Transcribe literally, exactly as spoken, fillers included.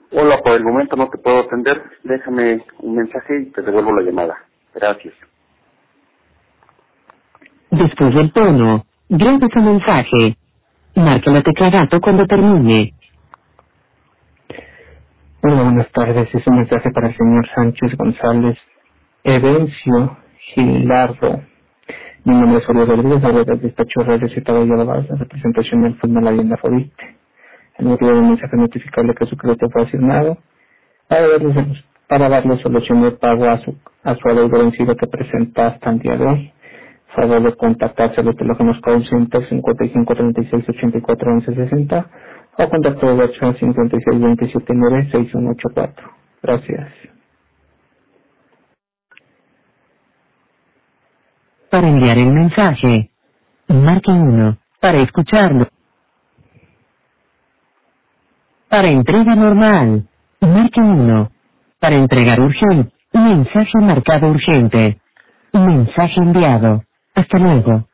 Hola, por el momento no te puedo atender. Déjame un mensaje y te devuelvo la llamada. Gracias. Después del tono, grabe su mensaje. Marque la tecla gato cuando termine. Hola, buenas tardes. Es un mensaje para el señor Sánchez González Evencio Gilardo. Mi nombre es Julio Rodríguez, la verdad despacho Radio Ciudad de la representación del Fondo de la Vivienda Fobit. El motivo del mensaje es notificarle que su crédito fue asignado para darle, para darle solución de pago a su, a su adeudo vencido que presenta hasta el día de hoy. Favor de contactarse a los teléfonos call center cincuenta y cinco treinta y seis ochenta y cuatro once sesenta o contacto de WhatsApp cincuenta y seis veintisiete nueve seis uno ocho cuatro. Gracias. Para enviar el mensaje, marque uno. Para escucharlo. Para entrega normal, marque uno. Para entregar urgente, mensaje marcado urgente. Mensaje enviado. Hasta luego.